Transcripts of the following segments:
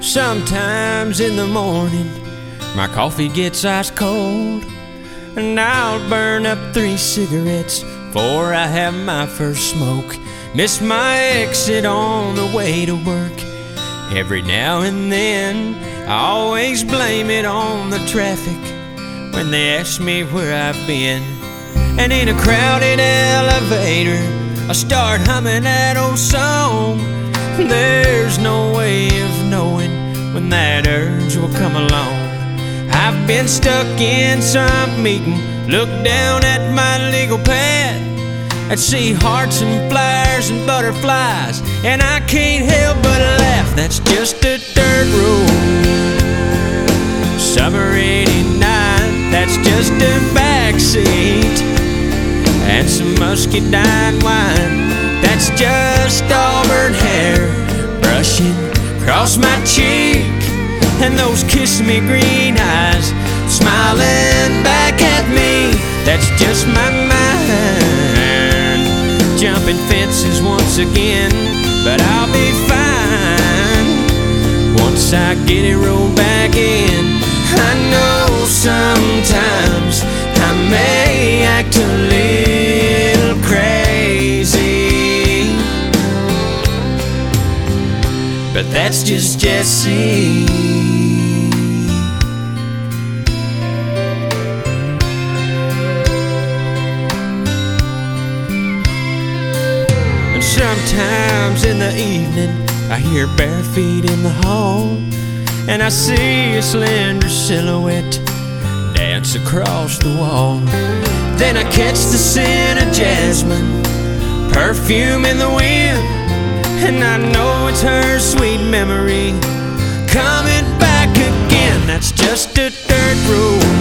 Sometimes in the morning my coffee gets ice cold, and I'll burn up 3 cigarettes before I have my first smoke. Miss my exit on the way to work. Every now and then I always blame it on the traffic when they ask me where I've been. And in a crowded elevator I start humming that old song. There's no way of knowing when that urge will come along. I've been stuck in some meeting, look down at my legal pad and see hearts and flowers and butterflies, and I can't help but laugh. That's just a dirt road. Summer '89, that's just a backseat, and some muscadine wine. That's just auburn hair brushing across my cheek, and those kiss-me green eyes smiling back at me. That's just my mind jumping fences once again, but I'll be fine once I get it rolled back in. I know sometimes I may act a little crazy, but that's just Jesse. And sometimes in the evening I hear bare feet in the hall, and I see a slender silhouette dance across the wall. Then I catch the scent of jasmine, perfume in the wind, and I know it's her sweet memory coming back again. That's just a dirt road.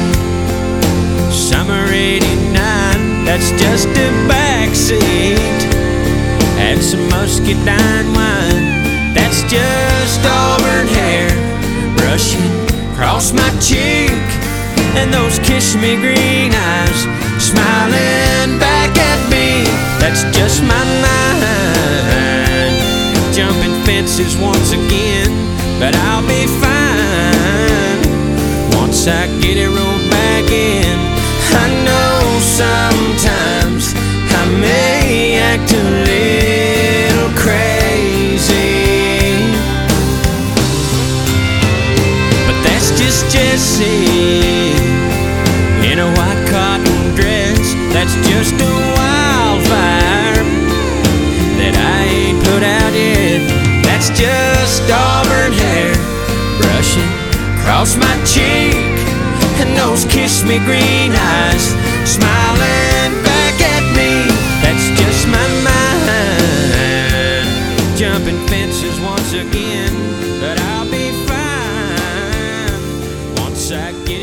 Summer '89, that's just a backseat, and some muscadine wine. That's just auburn hair brushing across my cheek, and those kiss-me green eyes smiling back at me. That's just my mind jumping fences once again, but I'll be fine once I get it rolled back in. I know sometimes I may act a little crazy, but that's just Jesse in a white cotton dress. That's just a wildfire that I ain't put out yet. That's just auburn hair brushing across my cheek, and those kiss-me green eyes smiling back at me. That's just my mind jumping fences once again, but I'll be fine once I get